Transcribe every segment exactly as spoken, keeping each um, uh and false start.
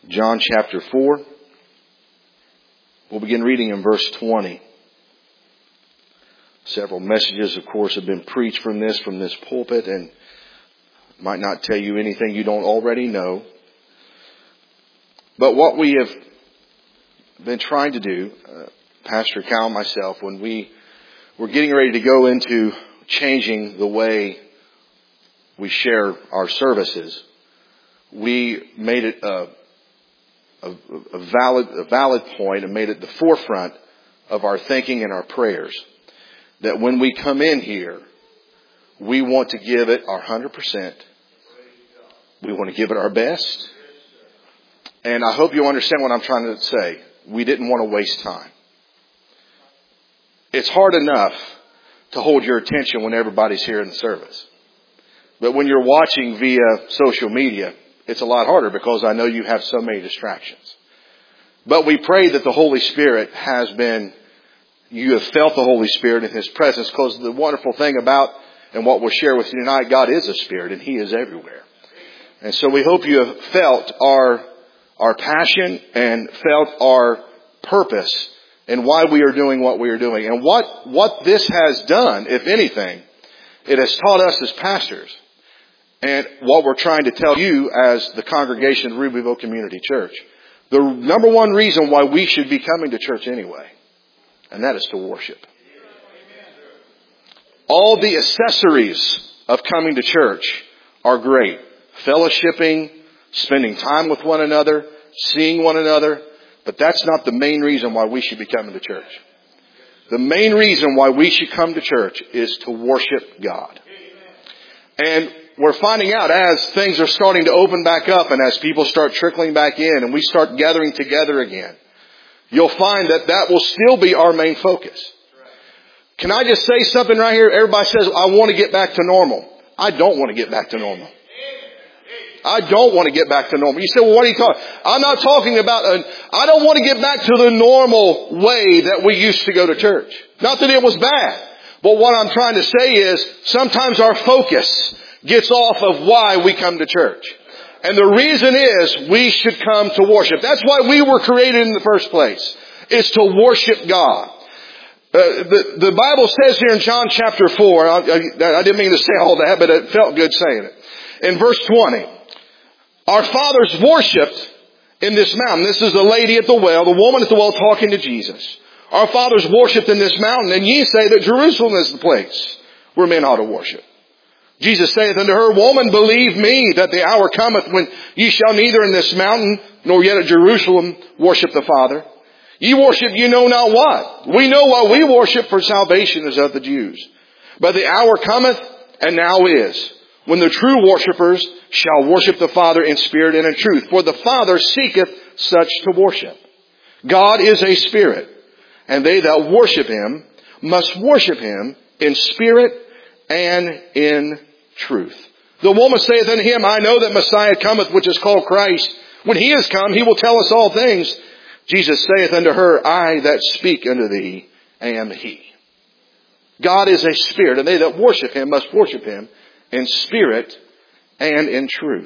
John chapter four. We'll begin reading in verse twenty. Several messages, of course, have been preached from this, from this pulpit, and might not tell you anything you don't already know. But what we have been trying to do, uh, Pastor Cal and myself, when we were getting ready to go into changing the way we share our services, we made it a, a, a valid a valid point and made it the forefront of our thinking and our prayers that when we come in here, we want to give it our one hundred percent. We want to give it our best. And I hope you understand what I'm trying to say. We didn't want to waste time. It's hard enough to hold your attention when everybody's here in the service. But when you're watching via social media, it's a lot harder because I know you have so many distractions. But we pray that the Holy Spirit has been, you have felt the Holy Spirit in His presence, because the wonderful thing about, and what we'll share with you tonight, God is a Spirit and He is everywhere. And so we hope you have felt our, our passion and felt our purpose and why we are doing what we are doing. And what, what this has done, if anything, it has taught us as pastors, and what we're trying to tell you as the congregation of Rubyville Community Church, the number one reason why we should be coming to church anyway, and that is to worship. All the accessories of coming to church are great. Fellowshipping, spending time with one another, seeing one another, but that's not the main reason why we should be coming to church. The main reason why we should come to church is to worship God. And we're finding out as things are starting to open back up and as people start trickling back in and we start gathering together again, you'll find that that will still be our main focus. Can I just say something right here? Everybody says, I want to get back to normal. I don't want to get back to normal. I don't want to get back to normal. You say, well, what are you talking? I'm not talking about, an, I don't want to get back to the normal way that we used to go to church. Not that it was bad. But what I'm trying to say is sometimes our focus gets off of why we come to church. And the reason is we should come to worship. That's why we were created in the first place, is to worship God. Uh, the, the Bible says here in John chapter four, I, I, I didn't mean to say all that, but it felt good saying it. In verse twenty, our fathers worshipped in this mountain. This is the lady at the well, the woman at the well talking to Jesus. Our fathers worshipped in this mountain, and ye say that Jerusalem is the place where men ought to worship. Jesus saith unto her, Woman, believe me that the hour cometh when ye shall neither in this mountain nor yet at Jerusalem worship the Father. Ye worship you know not what. We know what we worship, for salvation is of the Jews. But the hour cometh, and now is, when the true worshipers shall worship the Father in spirit and in truth. For the Father seeketh such to worship. God is a spirit, and they that worship Him must worship Him in spirit and in truth. The woman saith unto Him, I know that Messiah cometh, which is called Christ. When He is come, He will tell us all things. Jesus saith unto her, I that speak unto thee am He. God is a spirit, and they that worship Him must worship Him in spirit and in truth.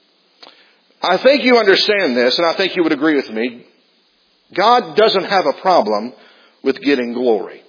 I think you understand this, and I think you would agree with me. God doesn't have a problem with getting glory.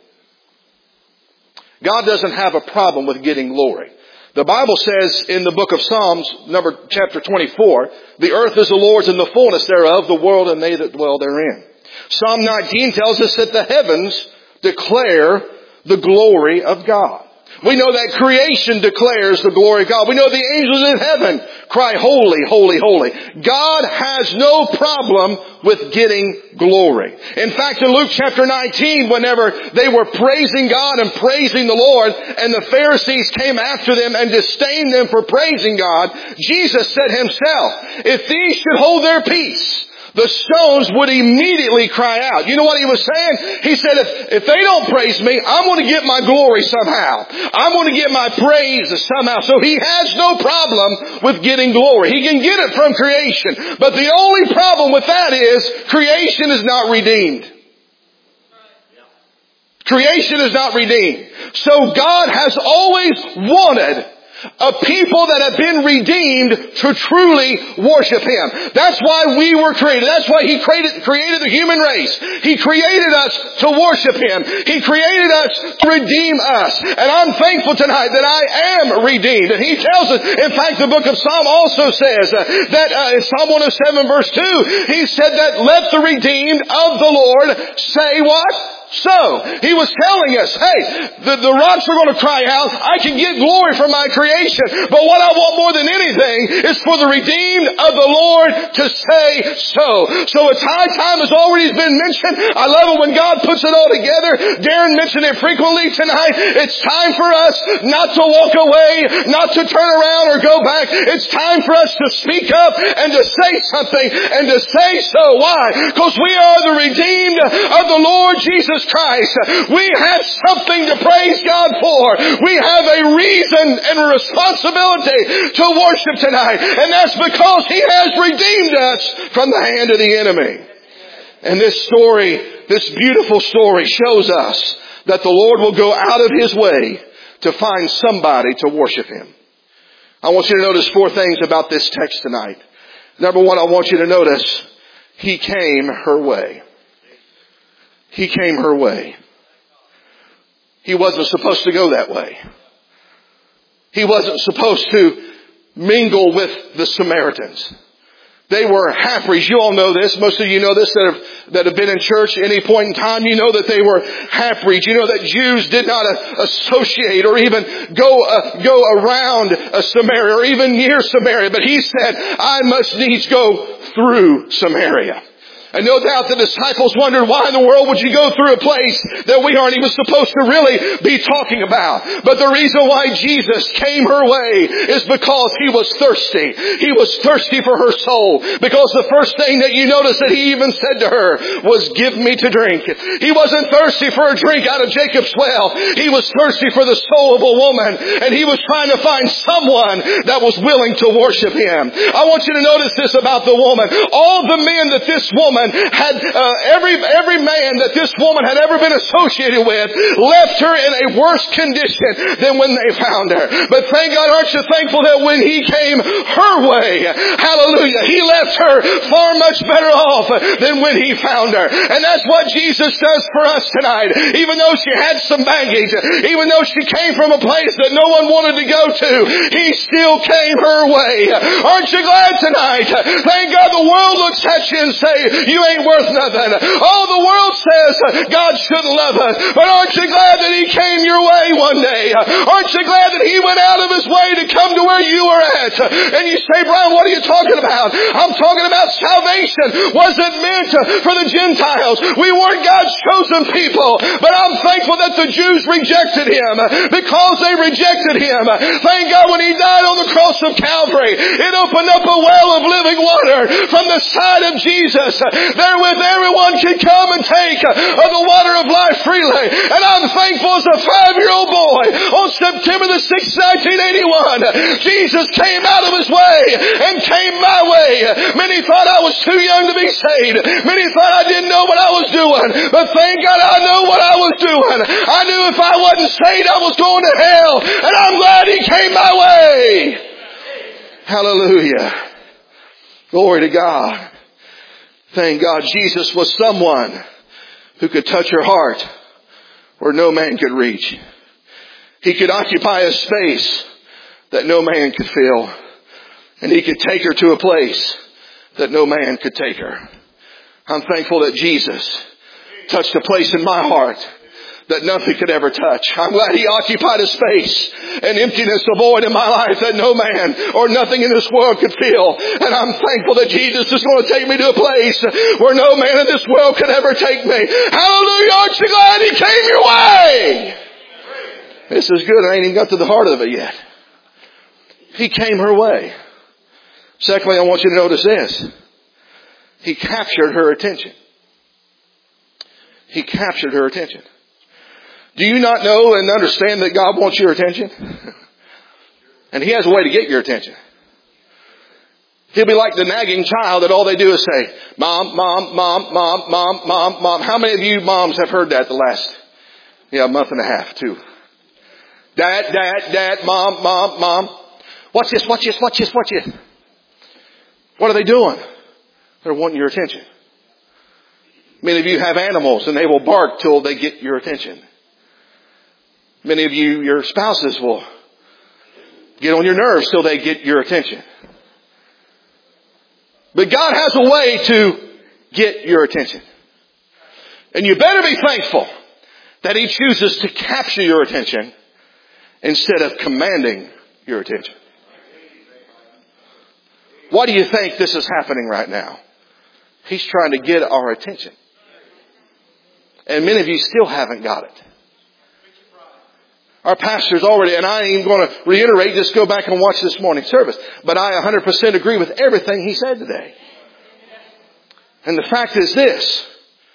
God doesn't have a problem with getting glory. The Bible says in the book of Psalms, number chapter twenty-four, the earth is the Lord's and the fullness thereof, the world and they that dwell therein. Psalm nineteen tells us that the heavens declare the glory of God. We know that creation declares the glory of God. We know the angels in heaven cry, holy, holy, holy. God has no problem with getting glory. In fact, in Luke chapter nineteen, whenever they were praising God and praising the Lord, and the Pharisees came after them and disdained them for praising God, Jesus said Himself, if these should hold their peace, the stones would immediately cry out. You know what He was saying? He said, if, if they don't praise me, I'm going to get my glory somehow. I'm going to get my praise somehow. So He has no problem with getting glory. He can get it from creation. But the only problem with that is creation is not redeemed. Creation is not redeemed. So God has always wanted A people that have been redeemed to truly worship Him. That's why we were created. That's why He created, created the human race. He created us to worship Him. He created us to redeem us. And I'm thankful tonight that I am redeemed. And He tells us, in fact, the book of Psalm also says uh, that uh, in Psalm one oh seven verse two, He said that let the redeemed of the Lord say what? So, He was telling us, hey, the, the rocks are going to cry out. I can get glory from my creation. But what I want more than anything is for the redeemed of the Lord to say so. So it's high time, as already has been mentioned. I love it when God puts it all together. Darren mentioned it frequently tonight. It's time for us not to walk away, not to turn around or go back. It's time for us to speak up and to say something and to say so. Why? Because we are the redeemed of the Lord Jesus Christ. We have something to praise God for. We have a reason and a responsibility to worship tonight. And that's because He has redeemed us from the hand of the enemy. And this story, this beautiful story, shows us that the Lord will go out of His way to find somebody to worship Him. I want you to notice four things about this text tonight. Number one, I want you to notice He came her way. He came her way. He wasn't supposed to go that way. He wasn't supposed to mingle with the Samaritans. They were half-breeds. You all know this. Most of you know this that have, that have been in church at any point in time. You know that they were half-breeds. You know that Jews did not uh, associate or even go uh, go around uh, Samaria or even near Samaria. But He said, I must needs go through Samaria. And no doubt the disciples wondered, why in the world would you go through a place that we aren't even supposed to really be talking about? But the reason why Jesus came her way is because He was thirsty. He was thirsty for her soul. Because the first thing that you notice that He even said to her was, give me to drink. He wasn't thirsty for a drink out of Jacob's well. He was thirsty for the soul of a woman. And He was trying to find someone that was willing to worship Him. I want you to notice this about the woman. All the men that this woman had uh, every every man that this woman had ever been associated with left her in a worse condition than when they found her. But thank God, aren't you thankful that when He came her way, hallelujah, He left her far much better off than when He found her. And that's what Jesus does for us tonight. Even though she had some baggage, even though she came from a place that no one wanted to go to, He still came her way. Aren't you glad tonight? Thank God the world looks at you and say, you ain't worth nothing. Oh, the world says God shouldn't love us. But aren't you glad that He came your way one day? Aren't you glad that He went out of His way to come to where you are at? And you say, Brian, what are you talking about? I'm talking about salvation wasn't meant for the Gentiles. We weren't God's chosen people. But I'm thankful that the Jews rejected Him. Because they rejected Him, thank God when He died on the cross of Calvary, it opened up a well of living water from the side of Jesus. Therewith everyone can come and take of the water of life freely. And I'm thankful as a five-year-old boy on September the sixth, nineteen eighty-one, Jesus came out of His way and came my way. Many thought I was too young to be saved. Many thought I didn't know what I was doing. But thank God I know what I was doing. I knew if I wasn't saved I was going to hell. And I'm glad He came my way. Hallelujah. Glory to God. Thank God Jesus was someone who could touch her heart where no man could reach. He could occupy a space that no man could fill. And He could take her to a place that no man could take her. I'm thankful that Jesus touched a place in my heart that nothing could ever touch. I'm glad He occupied a space, an emptiness, a void in my life that no man or nothing in this world could fill. And I'm thankful that Jesus is going to take me to a place where no man in this world could ever take me. Hallelujah! Aren't you glad He came your way? This is good. I ain't even got to the heart of it yet. He came her way. Secondly, I want you to notice this. He captured her attention. He captured her attention. Do you not know and understand that God wants your attention? And He has a way to get your attention. He'll be like the nagging child that all they do is say, Mom, Mom, Mom, Mom, Mom, Mom, Mom. How many of you moms have heard that the last, yeah, month and a half, too? Dad, dad, dad, mom, mom, mom. Watch this, watch this, watch this, watch this. What are they doing? They're wanting your attention. Many of you have animals and they will bark till they get your attention. Many of you, your spouses will get on your nerves till they get your attention. But God has a way to get your attention. And you better be thankful that He chooses to capture your attention instead of commanding your attention. Why do you think this is happening right now? He's trying to get our attention. And many of you still haven't got it. Our pastor's already, and I ain't even going to reiterate, just go back and watch this morning's service. But I one hundred percent agree with everything he said today. And the fact is this.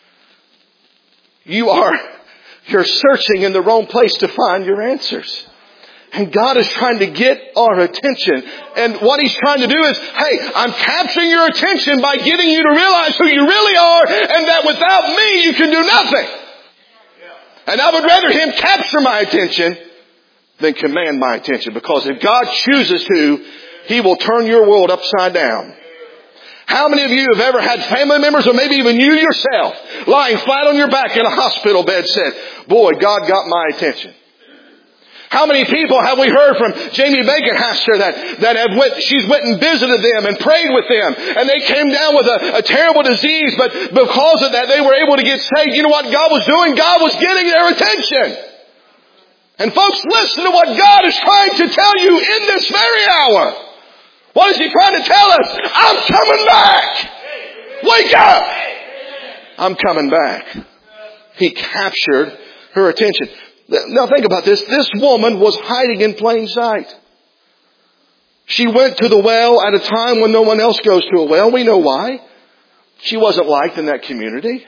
You are, you're searching in the wrong place to find your answers. And God is trying to get our attention. And what He's trying to do is, hey, I'm capturing your attention by getting you to realize who you really are and that without me you can do nothing. And I would rather Him capture my attention than command my attention. Because if God chooses to, He will turn your world upside down. How many of you have ever had family members or maybe even you yourself lying flat on your back in a hospital bed said, boy, God got my attention. How many people have we heard from Jamie Baconhaster that, that have went, she's went and visited them and prayed with them and they came down with a, a terrible disease, but because of that they were able to get saved. You know what God was doing? God was getting their attention. And folks, listen to what God is trying to tell you in this very hour. What is He trying to tell us? I'm coming back. Wake up. I'm coming back. He captured her attention. Now think about this. This woman was hiding in plain sight. She went to the well at a time when no one else goes to a well. We know why. She wasn't liked in that community.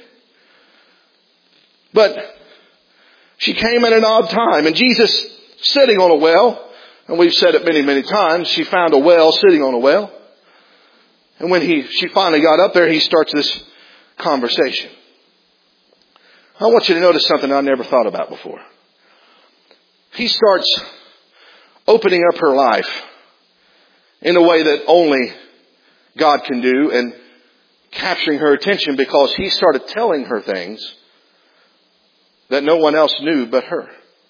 But she came at an odd time. And Jesus sitting on a well, and we've said it many, many times, she found a well sitting on a well. And when he, she finally got up there, he starts this conversation. I want you to notice something I never thought about before. He starts opening up her life in a way that only God can do and capturing her attention because he started telling her things that no one else knew but her.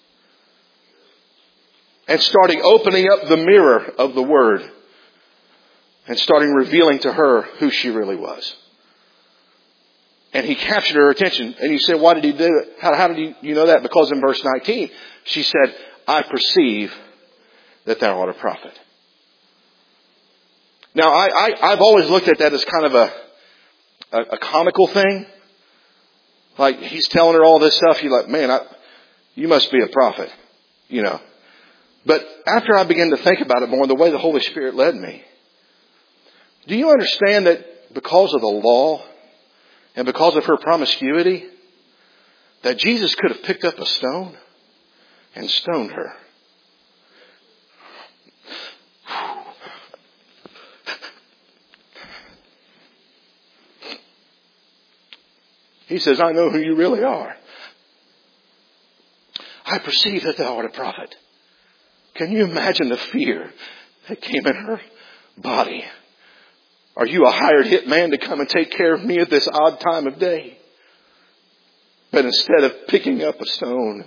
And starting opening up the mirror of the Word and starting revealing to her who she really was. And he captured her attention. And you say, why did he do it? How, how did you, you know that? Because in verse nineteen, she said, I perceive that thou art a prophet. Now, I, I, I've always looked at that as kind of a, a, a comical thing. Like, he's telling her all this stuff. You're like, man, I, you must be a prophet. You know. But after I began to think about it more, the way the Holy Spirit led me, do you understand that because of the law, and because of her promiscuity, that Jesus could have picked up a stone and stoned her? He says, I know who you really are. I perceive that thou art a prophet. Can you imagine the fear that came in her body? Are you a hired hit man to come and take care of me at this odd time of day? But instead of picking up a stone,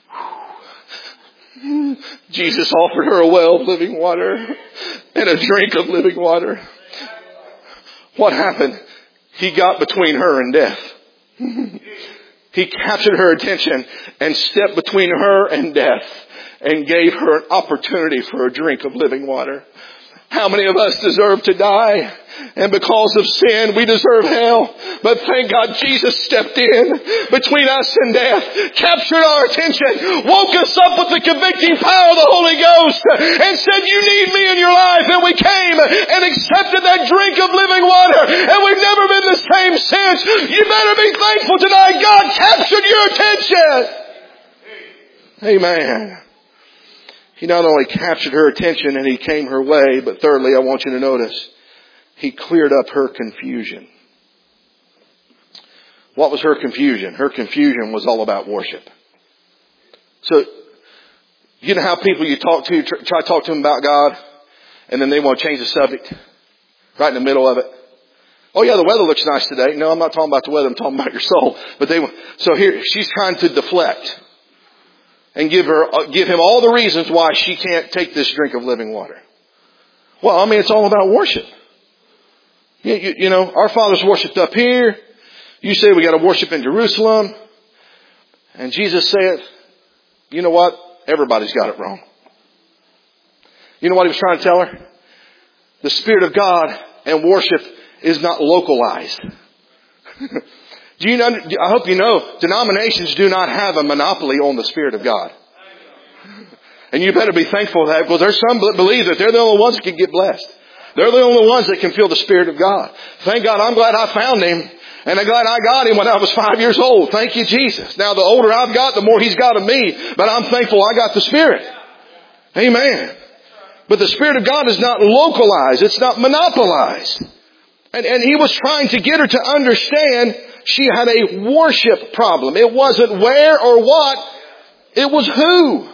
Jesus offered her a well of living water and a drink of living water. What happened? He got between her and death. He captured her attention and stepped between her and death and gave her an opportunity for a drink of living water. How many of us deserve to die? And because of sin, we deserve hell. But thank God Jesus stepped in between us and death, captured our attention, woke us up with the convicting power of the Holy Ghost, and said, you need me in your life. And we came and accepted that drink of living water. And we've never been the same since. You better be thankful tonight. God captured your attention. Amen. He not only captured her attention and he came her way, but thirdly, I want you to notice, he cleared up her confusion. What was her confusion? Her confusion was all about worship. So, You know how people you talk to, try to talk to them about God, and then they want to change the subject right in the middle of it. Oh yeah, the weather looks nice today. No, I'm not talking about the weather. I'm talking about your soul. But they, so here, she's trying to deflect and give her, give him all the reasons why she can't take this drink of living water. Well, I mean, it's all about worship. You, you, you know, our fathers worshipped up here. You say we got to worship in Jerusalem. And Jesus said, you know what? Everybody's got it wrong. You know what he was trying to tell her? The Spirit of God and worship is not localized. Do you know, I hope you know, denominations do not have a monopoly on the Spirit of God. And you better be thankful for that, because there's some that believe that they're the only ones that can get blessed. They're the only ones that can feel the Spirit of God. Thank God I'm glad I found Him. And I'm glad I got Him when I was five years old. Thank you, Jesus. Now the older I've got, the more He's got of me. But I'm thankful I got the Spirit. Amen. But the Spirit of God is not localized. It's not monopolized. And, and He was trying to get her to understand she had a worship problem. It wasn't where or what. It was who.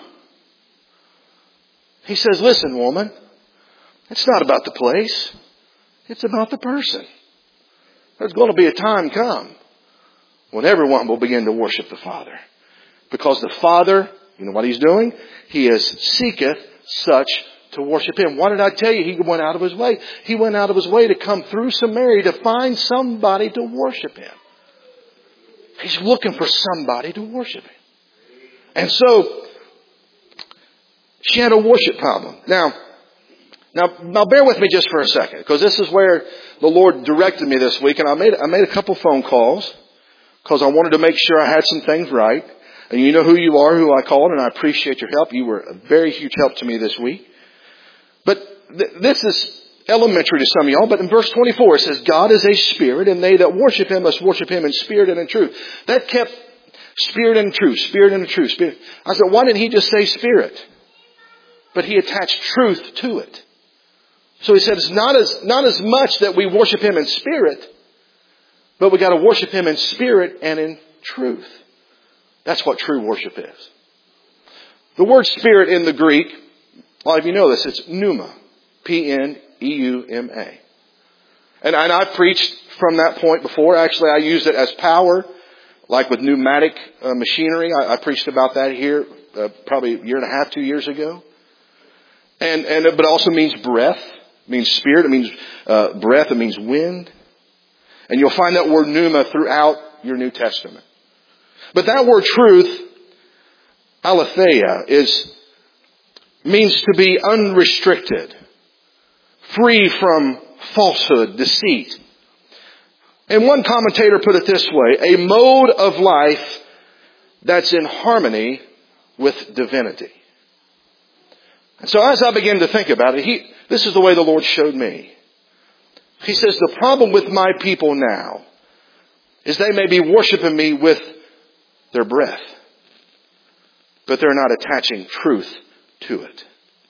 He says, listen, woman, it's not about the place. It's about the person. There's going to be a time come when everyone will begin to worship the Father. Because the Father, you know what He's doing? He is seeketh such to worship Him. What did I tell you? He went out of His way. He went out of His way to come through Samaria to find somebody to worship Him. He's looking for somebody to worship Him. And so, she had a worship problem. Now, now, now bear with me just for a second, because this is where the Lord directed me this week, and I made I made a couple phone calls because I wanted to make sure I had some things right. And you know who you are, who I called, and I appreciate your help. You were a very huge help to me this week. But th- this is elementary to some of y'all. But in verse twenty-four it says, God is a spirit, and they that worship Him must worship Him in spirit and in truth. That kept spirit and truth, spirit and truth. Spirit. I said, why didn't He just say spirit? But He attached truth to it. So He said it's not as, not as much that we worship Him in spirit, but we got to worship Him in spirit and in truth. That's what true worship is. The word spirit in the Greek, a lot of you know this, it's pneuma. P N E U M A. And, and I've preached from that point before. Actually, I used it as power, like with pneumatic uh, machinery. I, I preached about that here uh, probably a year and a half, two years ago. And, and but it also means breath. It means spirit. It means uh, breath. It means wind. And you'll find that word pneuma throughout your New Testament. But that word truth, aletheia, is means to be unrestricted, free from falsehood, deceit. And one commentator put it this way, a mode of life that's in harmony with divinity. And so as I began to think about it, he, this is the way the Lord showed me. He says, the problem with my people now is they may be worshiping me with their breath, but they're not attaching truth to it.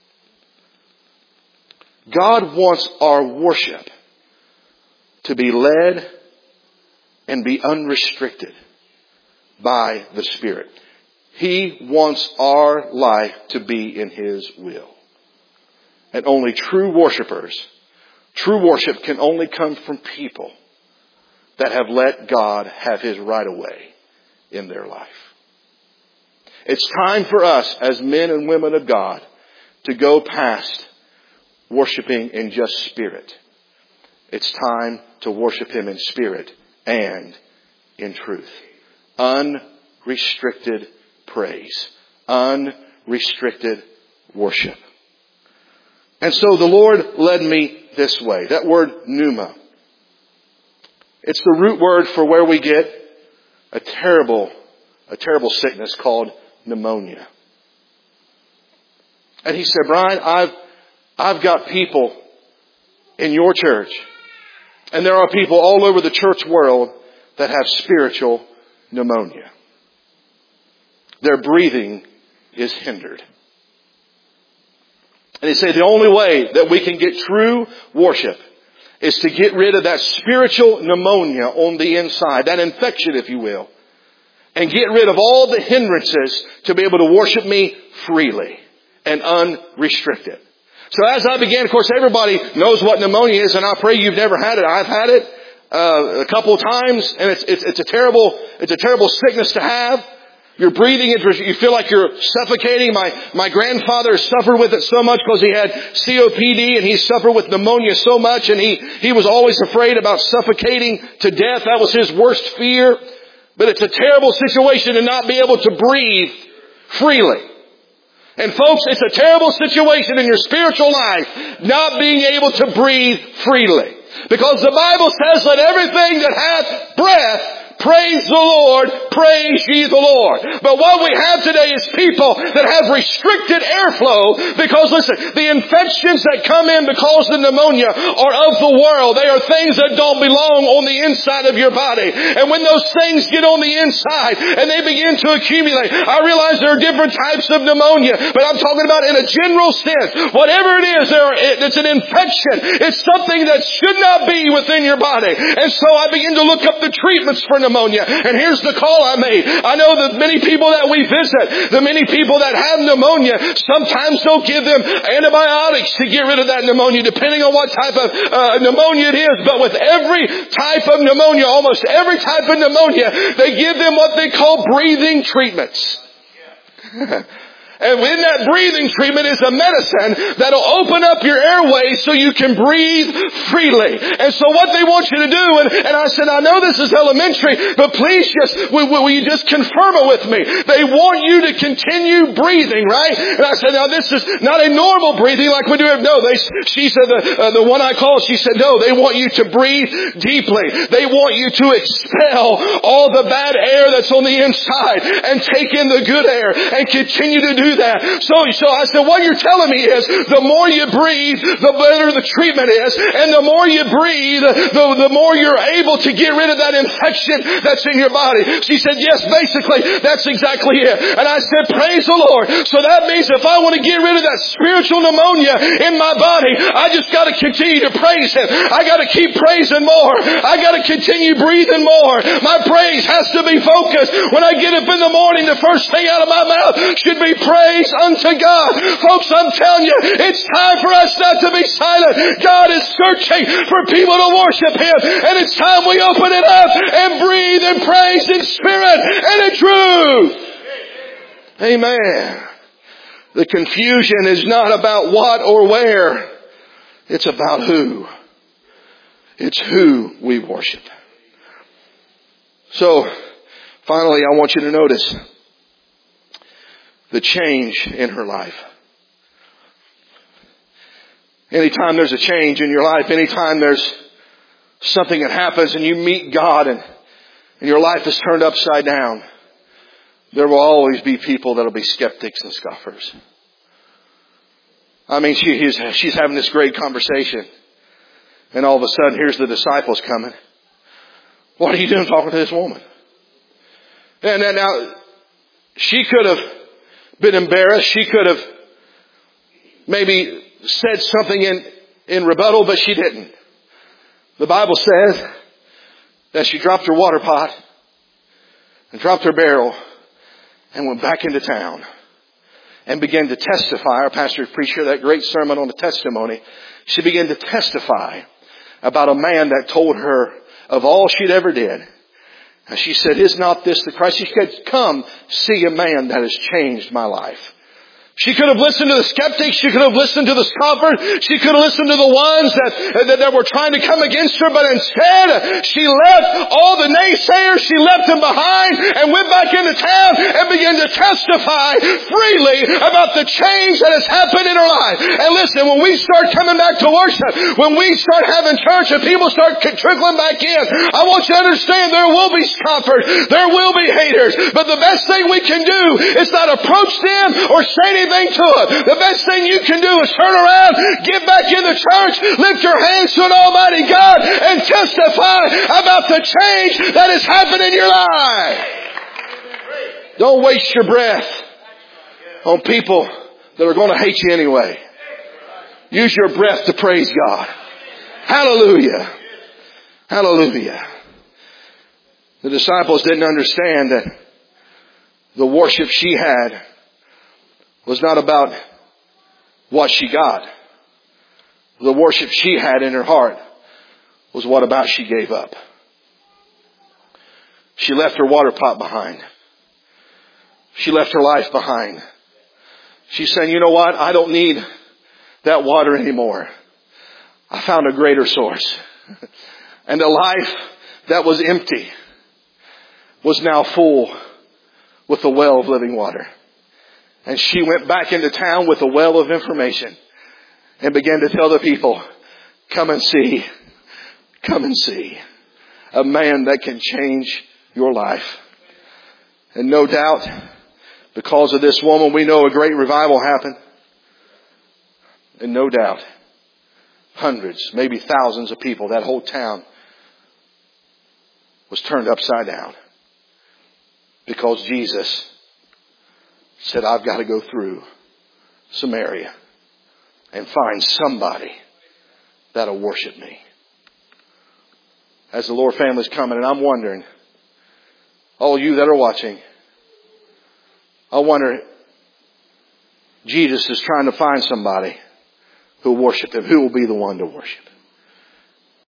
God wants our worship to be led and be unrestricted by the Spirit. He wants our life to be in His will. And only true worshipers, true worship can only come from people that have let God have His right of way in their life. It's time for us as men and women of God to go past worshiping in just spirit. It's time to worship Him in spirit and in truth. Unrestricted praise. Unrestricted worship. And so the Lord led me this way. That word pneuma. It's the root word for where we get a terrible, a terrible sickness called pneumonia. And he said, Brian, I've, I've got people in your church, and there are people all over the church world that have spiritual pneumonia. Their breathing is hindered. And he said the only way that we can get true worship is to get rid of that spiritual pneumonia on the inside, that infection, if you will, and get rid of all the hindrances to be able to worship me freely. and unrestricted. So as I began, of course, everybody knows what pneumonia is, and I pray you've never had it. I've had it uh, a couple of times, and it's, it's, it's a terrible, it's a terrible sickness to have. You're breathing it, you feel like you're suffocating. My, my grandfather suffered with it so much because he had C O P D and he suffered with pneumonia so much, and he, he was always afraid about suffocating to death. That was his worst fear. But it's a terrible situation to not be able to breathe freely. And folks, it's a terrible situation in your spiritual life, not being able to breathe freely. Because the Bible says, let everything that hath breath praise the Lord, praise ye the Lord. But what we have today is people that have restricted airflow because, listen, the infections that come in because of pneumonia are of the world. They are things that don't belong on the inside of your body. And when those things get on the inside and they begin to accumulate, I realize there are different types of pneumonia, but I'm talking about in a general sense. Whatever it is, there are, it's an infection. It's something that should not be within your body. And so I begin to look up the treatments for pneumonia. Pneumonia. And here's the call I made. I know that many people that we visit, the many people that have pneumonia, sometimes they'll give them antibiotics to get rid of that pneumonia, depending on what type of uh, pneumonia it is. But with every type of pneumonia, almost every type of pneumonia, they give them what they call breathing treatments. And in that breathing treatment is a medicine that'll open up your airways so you can breathe freely. And so what they want you to do, and, and I said, I know this is elementary, but please just, will, will you just confirm it with me? They want you to continue breathing, right? And I said, now this is not a normal breathing like we do. No, they, she said, the, uh, the one I called, she said, no, they want you to breathe deeply. They want you to expel all the bad air that's on the inside and take in the good air and continue to do that. So, so I said, what you're telling me is the more you breathe, the better the treatment is. And the more you breathe, the, the more you're able to get rid of that infection that's in your body. She said, yes, basically, that's exactly it. And I said, praise the Lord. So that means if I want to get rid of that spiritual pneumonia in my body, I just got to continue to praise Him. I got to keep praising more. I got to continue breathing more. My praise has to be focused. When I get up in the morning, the first thing out of my mouth should be praise. Praise unto God. Folks, I'm telling you, it's time for us not to be silent. God is searching for people to worship Him. And it's time we open it up and breathe and praise in spirit and in truth. Amen. The confusion is not about what or where. It's about who. It's who we worship. So, finally, I want you to notice the change in her life. Anytime there's a change in your life, anytime there's something that happens and you meet God and, and your life is turned upside down, there will always be people that will be skeptics and scoffers. I mean, she, he's, she's having this great conversation, and all of a sudden, here's the disciples coming. What are you doing talking to this woman? And then now, she could have been embarrassed. She could have maybe said something in, in rebuttal, but she didn't. The Bible says that she dropped her water pot and dropped her barrel and went back into town and began to testify. Our pastor preached here that great sermon on the testimony. She began to testify about a man that told her of all she'd ever did. And she said, is not this the Christ? She said, come see a man that has changed my life. She could have listened to the skeptics. She could have listened to the scoffers. She could have listened to the ones that, that, that were trying to come against her. But instead, she left all the naysayers. She left them behind and went back into town and began to testify freely about the change that has happened in her life. And listen, when we start coming back to worship, when we start having church and people start trickling back in, I want you to understand there will be scoffers. There will be haters. But the best thing we can do is not approach them or say anything to it. The best thing you can do is turn around, get back in the church, lift your hands to an Almighty God, and testify about the change that has happened in your life. Don't waste your breath on people that are going to hate you anyway. Use your breath to praise God. Hallelujah. Hallelujah. The disciples didn't understand that the worship she had was not about what she got. The worship she had in her heart was what about she gave up. She left her water pot behind. She left her life behind. She's saying, you know what? I don't need that water anymore. I found a greater source. And a life that was empty was now full with the well of living water. And she went back into town with a well of information and began to tell the people, come and see, come and see a man that can change your life. And no doubt, because of this woman, we know a great revival happened. And no doubt, hundreds, maybe thousands of people, that whole town was turned upside down. Because Jesus said, I've got to go through Samaria and find somebody that'll worship me. As the Lord family's coming, and I'm wondering, all you that are watching, I wonder, Jesus is trying to find somebody who will worship Him. Who will be the one to worship Him?